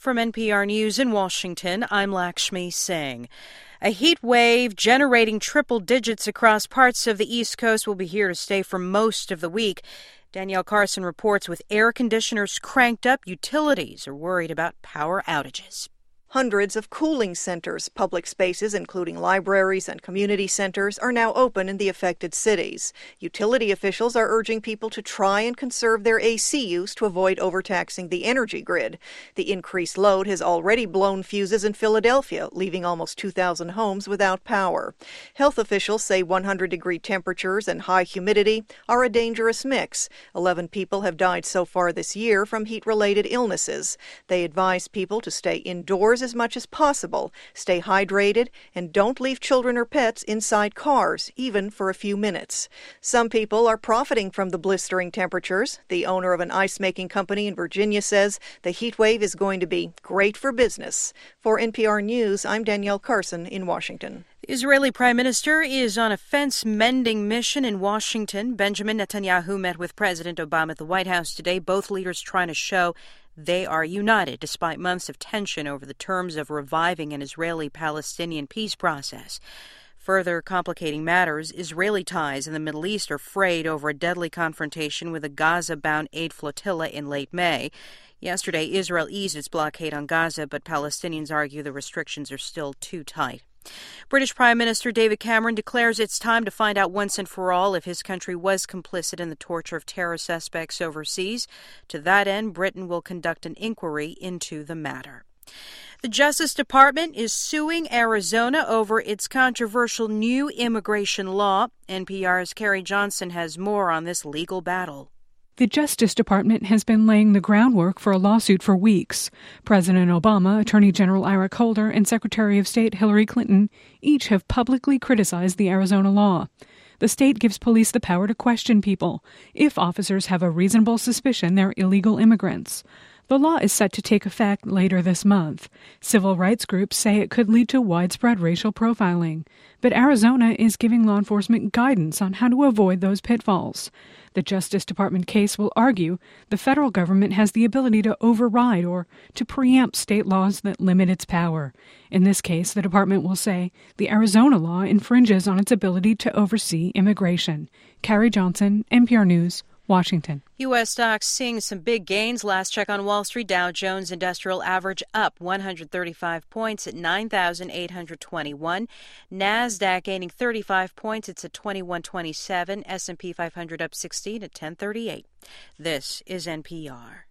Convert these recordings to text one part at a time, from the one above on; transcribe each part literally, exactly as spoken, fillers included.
From N P R News in Washington, I'm Lakshmi Singh. A heat wave generating triple digits across parts of the East Coast will be here to stay for most of the week. Danielle Carson reports with air conditioners cranked up, utilities are worried about power outages. Hundreds of cooling centers, public spaces including libraries and community centers, are now open in the affected cities. Utility officials are urging people to try and conserve their A C use to avoid overtaxing the energy grid. The increased load has already blown fuses in Philadelphia, leaving almost two thousand homes without power. Health officials say one hundred degree temperatures and high humidity are a dangerous mix. Eleven people have died so far this year from heat-related illnesses. They advise people to stay indoors as much as possible, stay hydrated, and don't leave children or pets inside cars, even for a few minutes. Some people are profiting from the blistering temperatures. The owner of an ice-making company in Virginia says the heat wave is going to be great for business. For N P R News, I'm Danielle Carson in Washington. The Israeli Prime Minister is on a fence-mending mission in Washington. Benjamin Netanyahu met with President Obama at the White House today, both leaders trying to show they are united despite months of tension over the terms of reviving an Israeli-Palestinian peace process. Further complicating matters, Israeli ties in the Middle East are frayed over a deadly confrontation with a Gaza-bound aid flotilla in late May. Yesterday, Israel eased its blockade on Gaza, but Palestinians argue the restrictions are still too tight. British Prime Minister David Cameron declares it's time to find out once and for all if his country was complicit in the torture of terror suspects overseas. To that end, Britain will conduct an inquiry into the matter. The Justice Department is suing Arizona over its controversial new immigration law. N P R's Carrie Johnson has more on this legal battle. The Justice Department has been laying the groundwork for a lawsuit for weeks. President Obama, Attorney General Eric Holder, and Secretary of State Hillary Clinton each have publicly criticized the Arizona law. The state gives police the power to question people if officers have a reasonable suspicion they're illegal immigrants. The law is set to take effect later this month. Civil rights groups say it could lead to widespread racial profiling. But Arizona is giving law enforcement guidance on how to avoid those pitfalls. The Justice Department case will argue the federal government has the ability to override or to preempt state laws that limit its power. In this case, the department will say the Arizona law infringes on its ability to oversee immigration. Carrie Johnson, N P R News, Washington. U S stocks seeing some big gains. Last check on Wall Street, Dow Jones Industrial Average up one hundred thirty-five points at nine thousand eight hundred twenty-one. NASDAQ gaining thirty-five points. It's at twenty-one twenty-seven. S and P five hundred up sixteen at ten thirty-eight. This is N P R.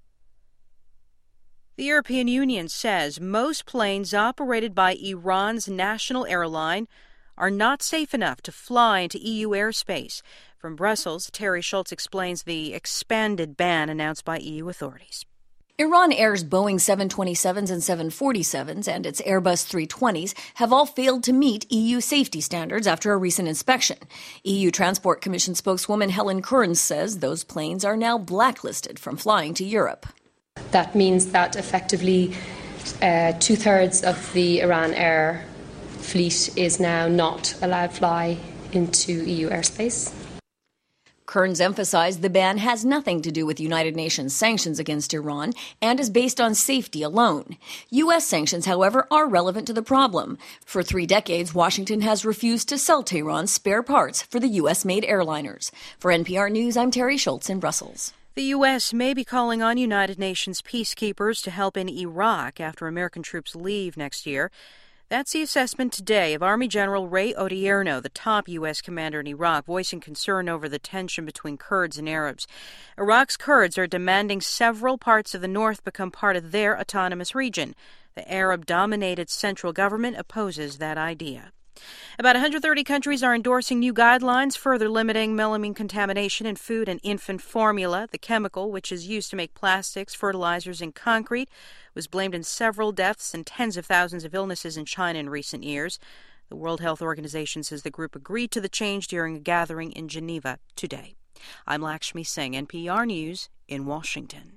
The European Union says most planes operated by Iran's national airline are not safe enough to fly into E U airspace. From Brussels, Terry Schultz explains the expanded ban announced by E U authorities. Iran Air's Boeing seven twenty-sevens and seven forty-sevens and its Airbus three twenties have all failed to meet E U safety standards after a recent inspection. E U Transport Commission spokeswoman Helen Kearns says those planes are now blacklisted from flying to Europe. That means that effectively uh, two-thirds of the Iran Air fleet is now not allowed to fly into E U airspace. Kearns emphasized the ban has nothing to do with United Nations sanctions against Iran and is based on safety alone. U S sanctions, however, are relevant to the problem. For three decades, Washington has refused to sell Tehran spare parts for the U S-made airliners. For N P R News, I'm Terry Schultz in Brussels. The U S may be calling on United Nations peacekeepers to help in Iraq after American troops leave next year. That's the assessment today of Army General Ray Odierno, the top U S commander in Iraq, voicing concern over the tension between Kurds and Arabs. Iraq's Kurds are demanding several parts of the north become part of their autonomous region. The Arab-dominated central government opposes that idea. About one hundred thirty countries are endorsing new guidelines further limiting melamine contamination in food and infant formula. The chemical, which is used to make plastics, fertilizers, and concrete, was blamed in several deaths and tens of thousands of illnesses in China in recent years. The World Health Organization says the group agreed to the change during a gathering in Geneva today. I'm Lakshmi Singh, N P R News in Washington.